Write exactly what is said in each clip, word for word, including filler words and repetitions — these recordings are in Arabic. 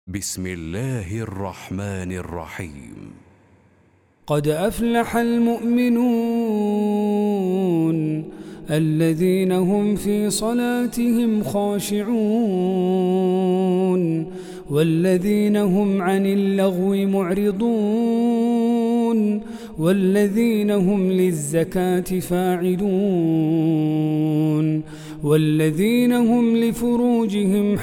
بسم الله الرحمن الرحيم. قد أفلح المؤمنون الذين هم في صلاتهم خاشعون والذين هم عن اللغو معرضون والذين هم للزكاة فاعلون والذين هم لفروجهم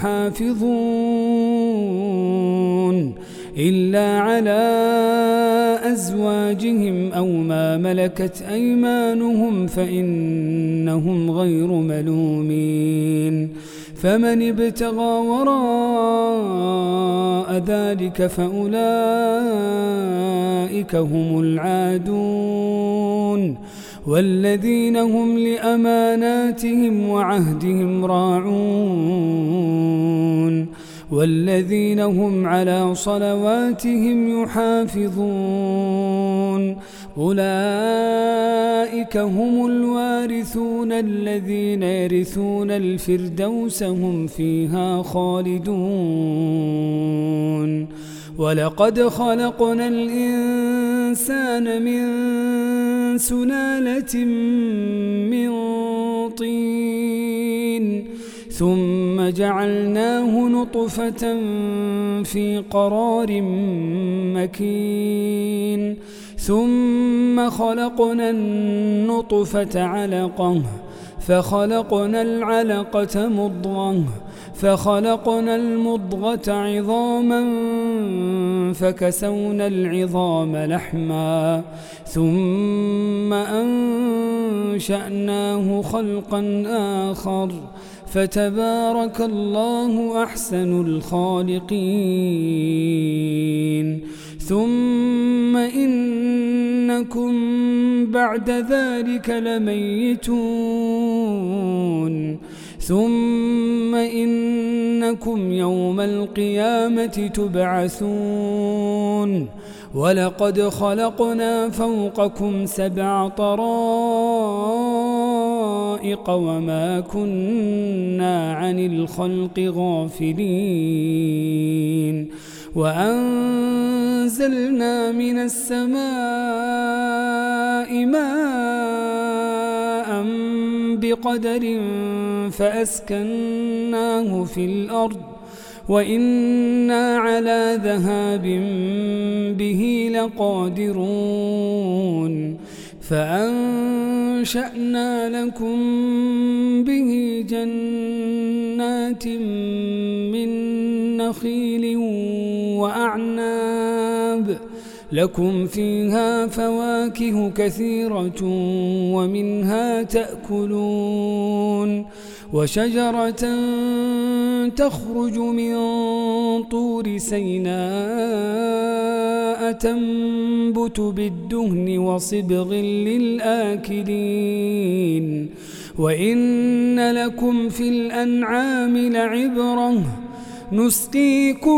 حافظون إلا على أزواجهم أو ما ملكت أيمانهم فإنهم غير ملومين فمن ابتغى وراء ذلك فأولئك هم العادون والذين هم لأماناتهم وعهدهم راعون والذين هم على صلواتهم يحافظون أولئك هم الوارثون الذين يرثون الفردوس هم فيها خالدون ولقد خلقنا الإنسان من سلالة من طين ثم جعلناه نطفة في قرار مكين ثم خلقنا النطفة علقة فخلقنا العلقة مضغة فخلقنا المضغة عظاما فكسونا العظام لحما ثم أنشأناه خلقا آخر فتبارك الله أحسن الخالقين ثم إنكم بعد ذلك لميتون ثم إنكم يوم القيامة تبعثون ولقد خلقنا فوقكم سبع طرائق وما كنا عن الخلق غافلين وأنزلنا من السماء ماء بقدر فأسكناه في الأرض وإنا على ذهاب به لقادرون فأنشأنا لكم به جنات من نخيل وأعناب لكم فيها فواكه كثيرة ومنها تأكلون وشجرة تخرج من طور سيناء تنبت بالدهن وصبغ للآكلين وإن لكم في الأنعام لعبرة نسقيكم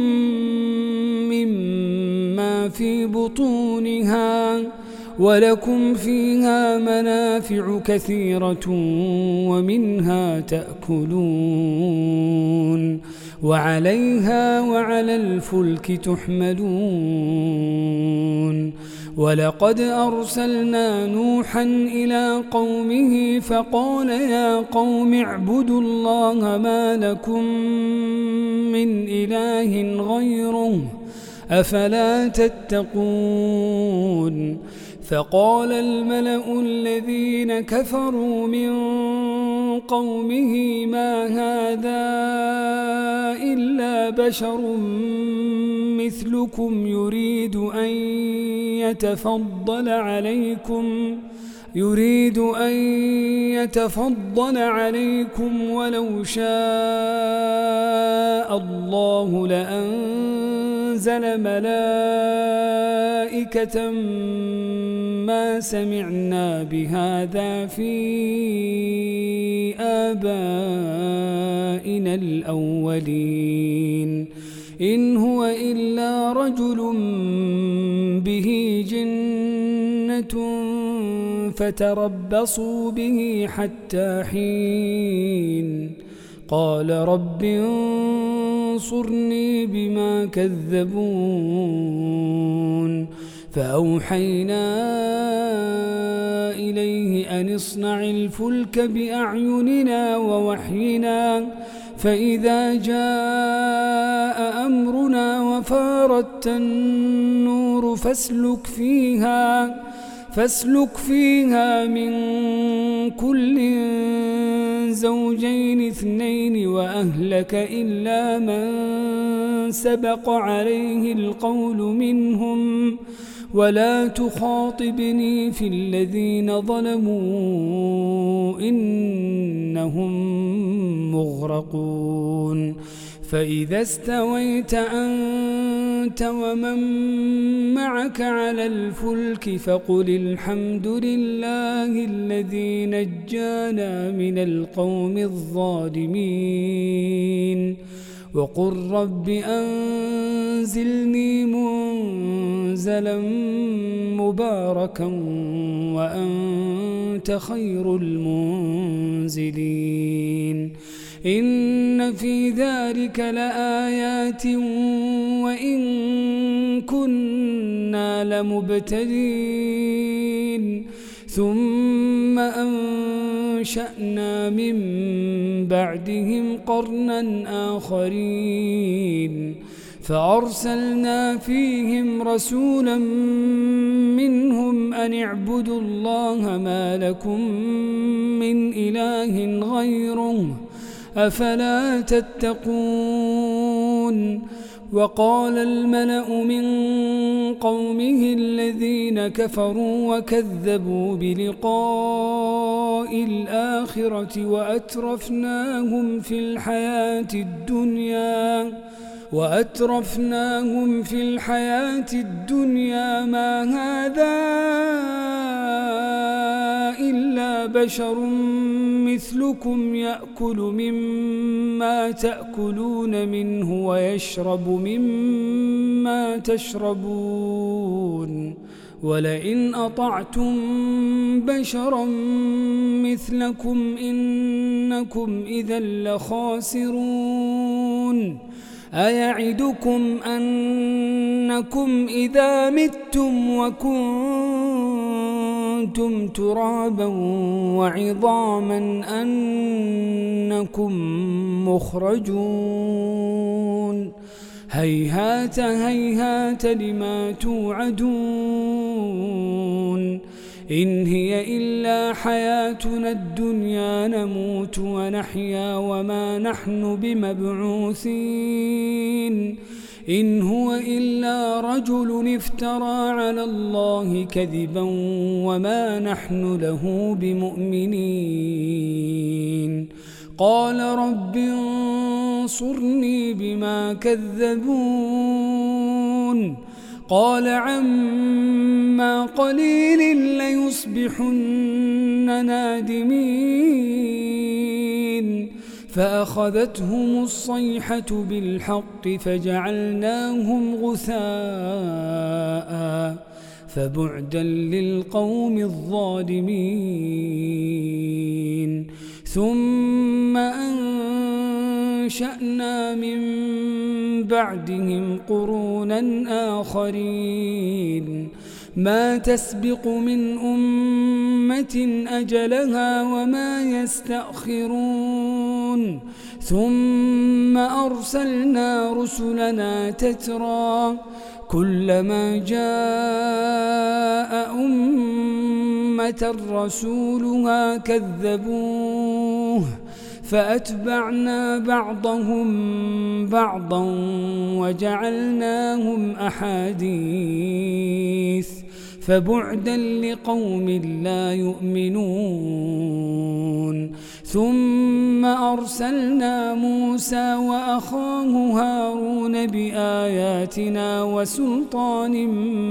مما في بطونها ولكم فيها منافع كثيرة ومنها تأكلون وعليها وعلى الفلك تحملون ولقد أرسلنا نوحا إلى قومه فقال يا قوم اعبدوا الله ما لكم من إله غيره أفلا تتقون فقال الملأ الذين كفروا من قومه ما هذا إلا بشر مثلكم يريد أن يتفضل عليكم يريد أن يتفضل عليكم ولو شاء الله لأنزل ملائكة ما سمعنا بهذا في آبائنا الأولين إن هو إلا رجل به جنة فتربصوا به حتى حين قال رب انصرني بما كذبون فأوحينا إليه أن اصنع الفلك بأعيننا ووحينا فإذا جاء أمرنا وفارت النور فاسلك فيها فاسلك فيها من كل زوجين اثنين وأهلك إلا من سبق عليه القول منهم ولا تخاطبني في الذين ظلموا إنهم مغرقون فإذا استويت أنت ومن معك على الفلك فقل الحمد لله الذي نجانا من القوم الظالمين وقل رب أنزلني منزلا مباركا وأنت خير المنزلين إن في ذلك لآيات وإن كنا لمبتلين ثم أنشأنا من بعدهم قرنا آخرين فأرسلنا فيهم رسولا منهم أن اعبدوا الله ما لكم من إله غيره أفلا تتقون وقال الملأ من قومه الذين كفروا وكذبوا بلقاء الآخرة وأترفناهم في الحياة الدنيا وأترفناهم في الحياة الدنيا ما هذا إلا بشر مثلكم يأكل مما تأكلون منه ويشرب مما تشربون ولئن أطعتم بشرا مثلكم إنكم إذا لخاسرون أيعدكم أنكم إذا متم وكنتم ترابا وعظاما أنكم مخرجون هيهات هيهات لما توعدون إن هي إلا حياتنا الدنيا نموت ونحيا وما نحن بمبعوثين إن هو إلا رجل افترى على الله كذبا وما نحن له بمؤمنين قال رب انصرني بما كذبون قال عما قليل ليصبحن نادمين فأخذتهم الصيحة بالحق فجعلناهم غثاء فبعدا للقوم الظالمين ثم أنشأنا من بعدهم قرونا آخرين ما تسبق من أمة أجلها وما يستأخرون ثم أرسلنا رسلنا تترى كلما جاء أمة رسولها كذبوه فأتبعنا بعضهم بعضا وجعلناهم أحاديث فبعدا لقوم لا يؤمنون ثم أرسلنا موسى وأخاه هارون بآياتنا وسلطان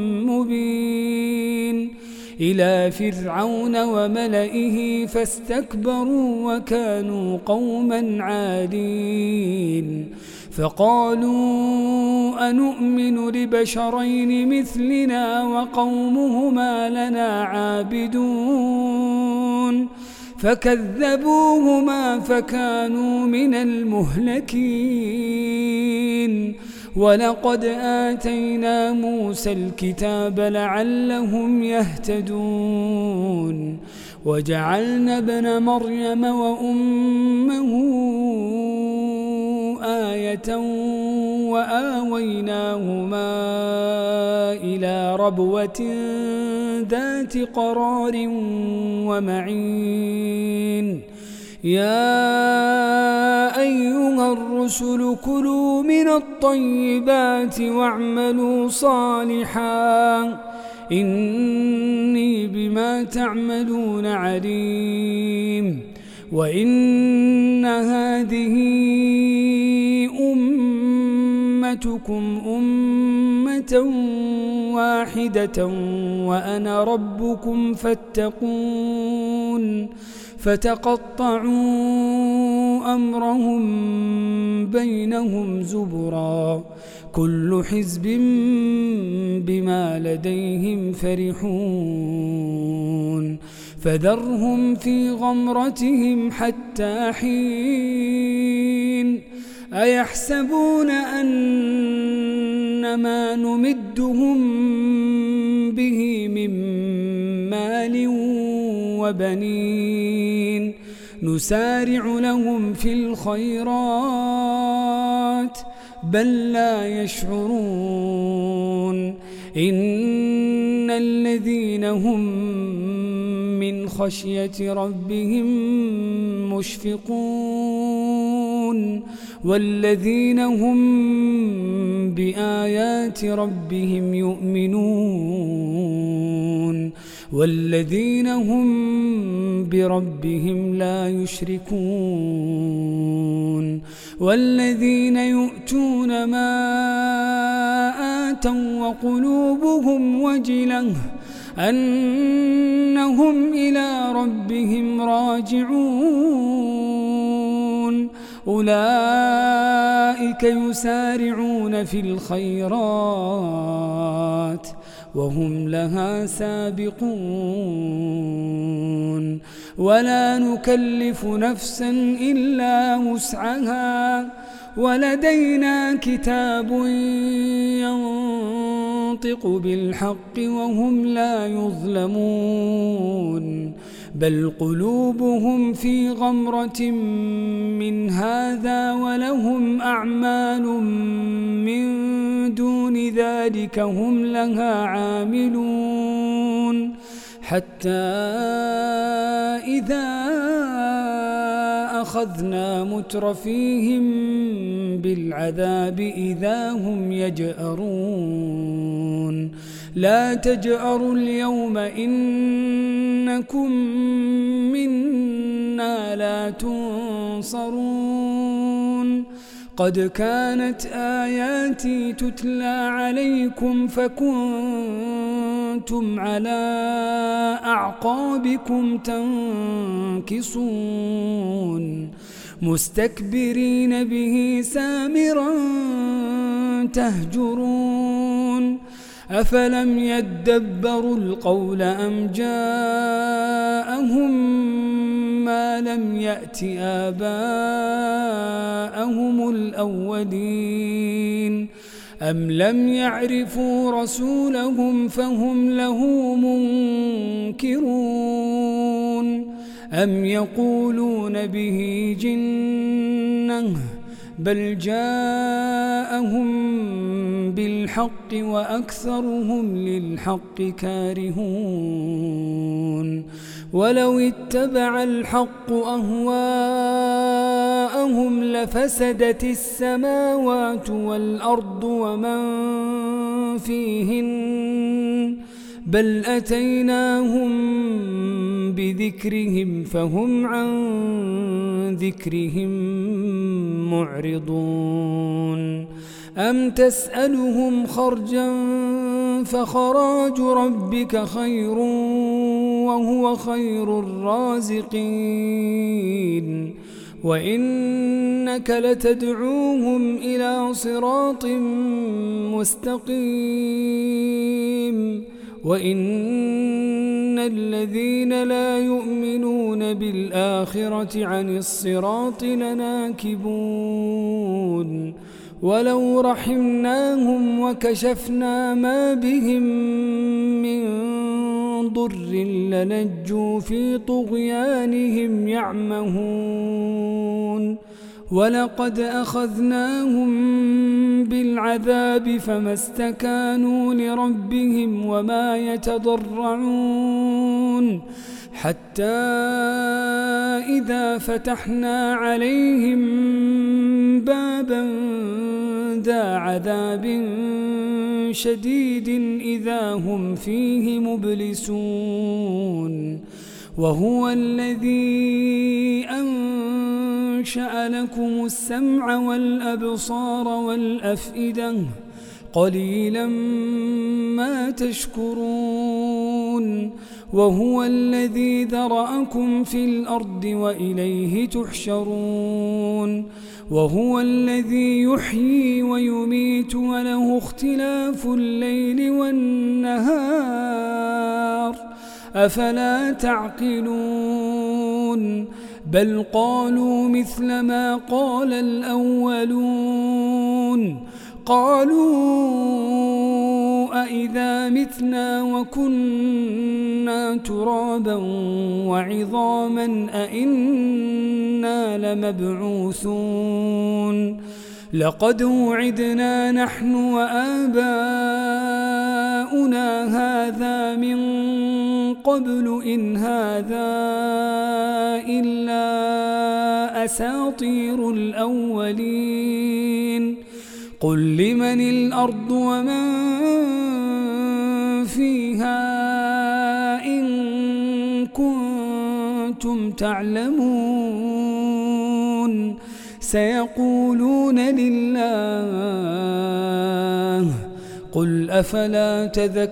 مبين إلى فرعون وملئه فاستكبروا وكانوا قوما عادين فقالوا أنؤمن لبشرين مثلنا وقومهما لنا عابدون فكذبوهما فكانوا من المهلكين ولقد آتينا موسى الكتاب لعلهم يهتدون وجعلنا ابن مريم وأمه آية وآويناهما إلى ربوة ذات قرار ومعين يا أيها الرسل كلوا من الطيبات واعملوا صالحا إني بما تعملون عليم وإن هذه أمتكم أمة واحدة وأنا ربكم فاتقون فتقطعوا أمرهم بينهم زبرا كل حزب بما لديهم فرحون فذرهم في غمرتهم حتى حين أيحسبون أن ما نمدهم به من مال وبنين نسارع لهم في الخيرات بل لا يشعرون إن الذين هم من خشية ربهم مشفقون والذين هم بآيات ربهم يؤمنون والذين هم بربهم لا يشركون والذين يؤتون ما آتوا وقلوبهم وجلة أنهم إلى ربهم راجعون أولئك يسارعون في الخيرات وهم لها سابقون ولا نكلف نفسا إلا وسعها ولدينا كتاب ينطق بالحق وهم لا يظلمون بل قلوبهم في غمرة من هذا ولهم أعمال من دون ذلك هم لها عاملون حتى إذا أخذنا مترفيهم بالعذاب إذا هم يجأرون لا تجأروا اليوم إنكم منا لا تنصرون قد كانت آياتي تتلى عليكم فكنتم على أعقابكم تنكصون مستكبرين به سامرا تهجرون أفلم يدبروا القول أم جاءهم ما لم يأت آباءهم الأولين أم لم يعرفوا رسولهم فهم له منكرون أم يقولون به جنة بل جاءهم بالحق وأكثرهم للحق كارهون ولو اتبع الحق أهواءهم لفسدت السماوات والأرض ومن فيهن بل أتيناهم بذكرهم فهم عن ذكرهم معرضون أم تسألهم خرجا فخراج ربك خير وهو خير الرازقين وإنك لتدعوهم إلى صراط مستقيم وإن الذين لا يؤمنون بالآخرة عن الصراط لناكبون ولو رحمناهم وكشفنا ما بهم من ضر للجوا في طغيانهم يعمهون ولقد أخذناهم بالعذاب فما استكانوا لربهم وما يتضرعون حتى إذا فتحنا عليهم بابا ذا عذاب شديد إذا هم فيه مبلسون وهو الذي أنشأ لكم السمع والأبصار والأفئدة قليلا ما تشكرون وهو الذي ذرأكم في الأرض وإليه تحشرون وهو الذي يحيي ويميت وله اختلاف الليل والنهار أفلا تعقلون بل قالوا مثل ما قال الأولون قالوا أإذا متنا وكنا ترابا وعظاما أإنا لمبعوثون لقد وعدنا نحن وآباؤنا هذا من قبل إن هذا إلا أساطير الأولين قل لمن الأرض ومن فيها إن كنتم تعلمون سيقولون لله قل أفلا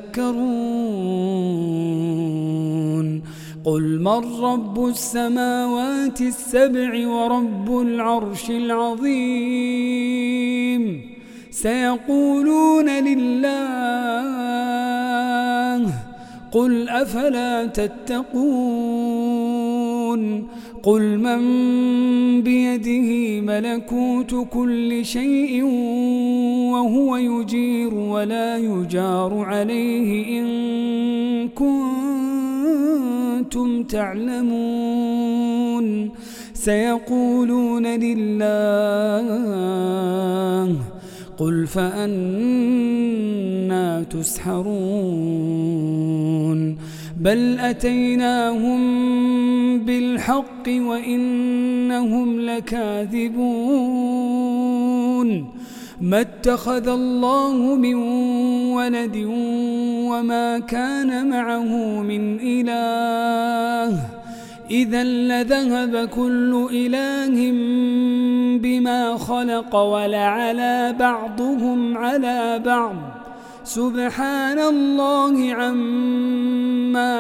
تذكرون قل من رب السماوات السبع ورب العرش العظيم سيقولون لله قل أفلا تتقون قل من بيده ملكوت كل شيء وهو يجير ولا يجار عليه إن كنتم تعلمون سيقولون لله قل فأنا تسحرون بل أتيناهم بالحق وإنهم لكاذبون ما اتخذ الله من ولد وما كان معه من إله إذا لذهب كل إله بما خلق ولعلى بعضهم على بعض سبحان الله عما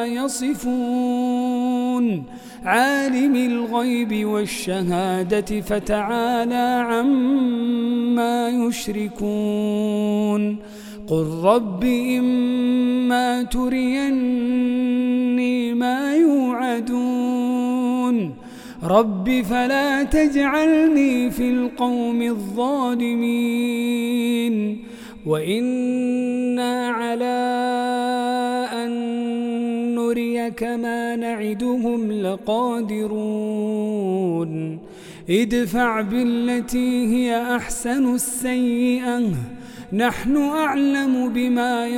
يصفون عالم الغيب والشهادة فتعالى عما يشركون قل رب إما تريني ما يوعدون رب فلا تجعلني في القوم الظالمين وإنا على أن نريك ما نعدهم لقادرون ادفع بالتي هي أحسن السيئة نحن أعلم بما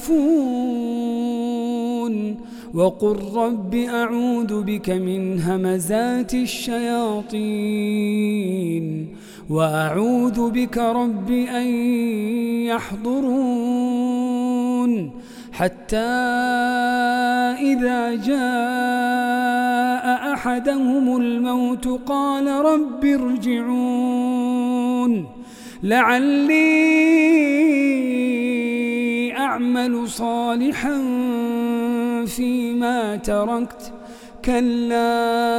يصفون وقل رب أعوذ بك من همزات الشياطين وأعوذ بك رب أن يحضرون حتى إذا جاء أحدهم الموت قال رب ارجعون لعلي أعمل صالحا فيما تركت كلا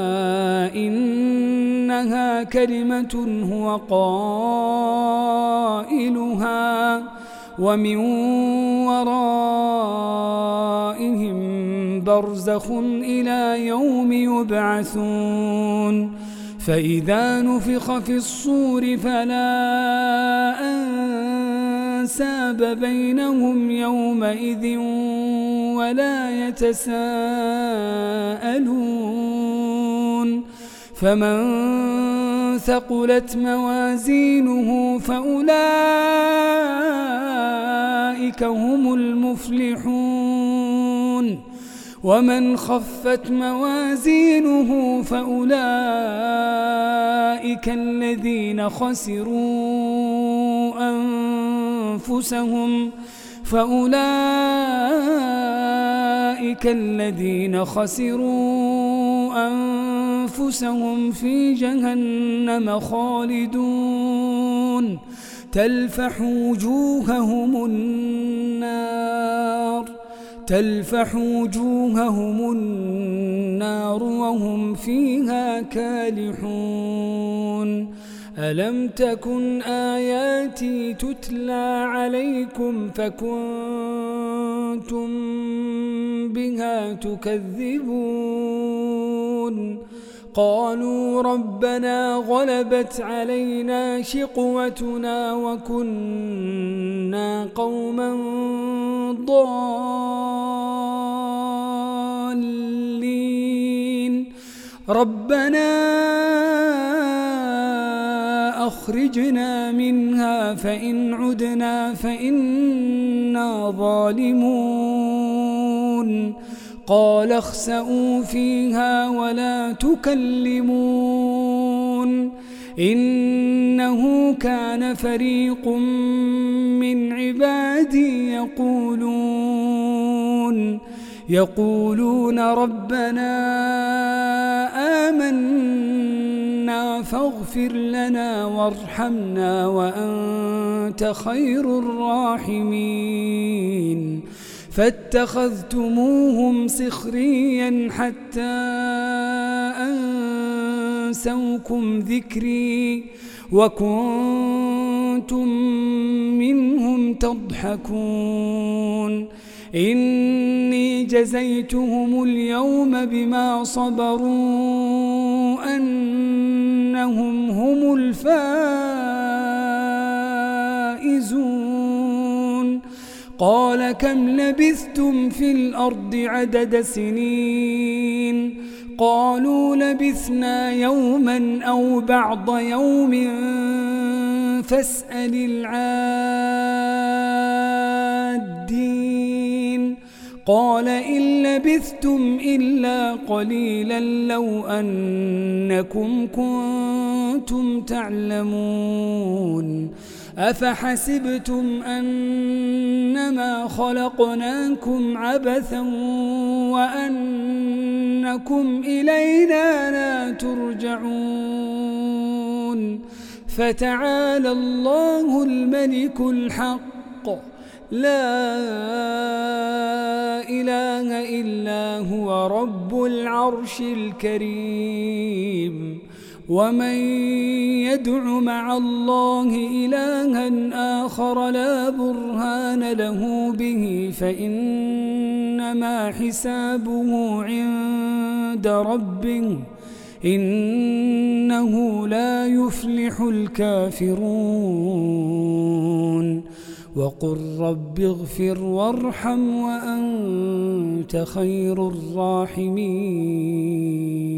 إنها كلمة هو قائلها ومن ورائهم برزخ إلى يوم يبعثون فإذا نفخ في الصور فلا أنساب بينهم يومئذ ولا يتساءلون فمن ثقلت موازينه فأولئك هم المفلحون ومن خفت موازينه فأولئك الذين خسروا أنفسهم فأولئك الذين خسروا أنفسهم في جهنم خالدون تلفح وجوههم النار تلفح وجوههم النار وهم فيها كالحون ألم تكن آياتي تتلى عليكم فكنتم بها تكذبون قالوا ربنا غلبت علينا شقوتنا وكنا قوما ضالين ربنا أخرجنا منها فإن عدنا فإنا ظالمون قال اخسئوا فيها ولا تكلمون إنه كان فريق من عبادي يقولون يقولون ربنا آمنا فاغفر لنا وارحمنا وأنت خير الراحمين فاتخذتموهم سخريا حتى أنسوكم ذكري وكنتم منهم تضحكون إني جزيتهم اليوم بما صبروا أنهم هم الفائزون قال كم لبثتم في الأرض عدد سنين قالوا لبثنا يوما أو بعض يوم فاسأل العادين قال إن لبثتم إلا قليلا لو أنكم كنتم تعلمون أفحسبتم أنما خلقناكم عبثا وأنكم إلينا لا ترجعون فتعالى الله الملك الحق لا إله إلا هو رب العرش الكريم ومن يدع مع الله إلها آخر لا برهان له به فإنما حسابه عند ربه إنه لا يفلح الكافرون وقل رب اغفر وارحم وأنت خير الراحمين